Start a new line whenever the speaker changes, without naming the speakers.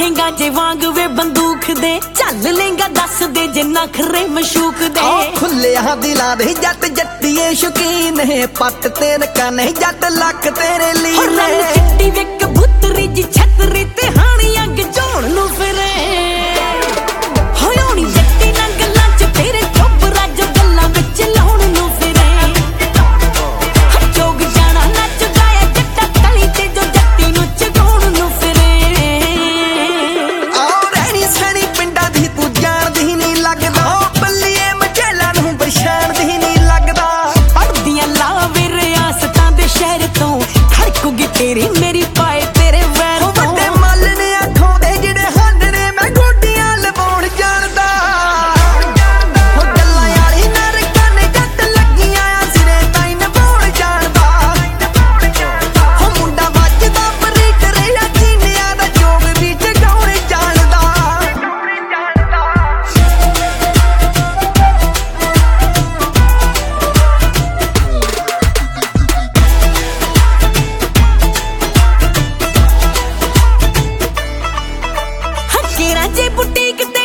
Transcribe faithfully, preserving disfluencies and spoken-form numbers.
रखेगा जे वांग वे बंदूक दे, चल लेंगा दस दे जे नखरे मशूक दे।
खुले दिला दे जट जट्टिए शौकीन है, पट तेरे का नहीं जट लक तेरे लिए।
चिट्टी वे कबूतरी जी छतरी ते हानी अग जोड़ नू फिरे, होनी जट्टी ना गल्लां च तेरे चोबरा जो गल्लां विच लाउण नू फिरे। जोग जाना नच गाया जट्टा तली ते जो जट्टी नू चगाउण नू फिरे।
आओ रहनी सनी पिंडा दी तू जाणदी नहीं लगदा, बल्लीए मचेला नू पछाणदी नहीं लगदा।
पढ़दियां लावे रियासतां दे शहर तो, खड़कूगी तेरी मेरी पाए तेरे वैर तो।
वड्डे मल ने आखों दे जिहड़े हांडने मैं गोडियां लवाउण जाणदा। हो गल्लां यारी नरकां ने जट लगियां सिरे ताईं नवाउण जाणदा। हो मुंडा ਵੱਜਦਾ ਬਰੀਕ ਰਿਹਾ ਜੀਨਿਆਂ ਦਾ ਜੋਗ ਵੀ ਜਗਾਉਣ ਜਾਣਦਾ।
हकेरा जे बुटीक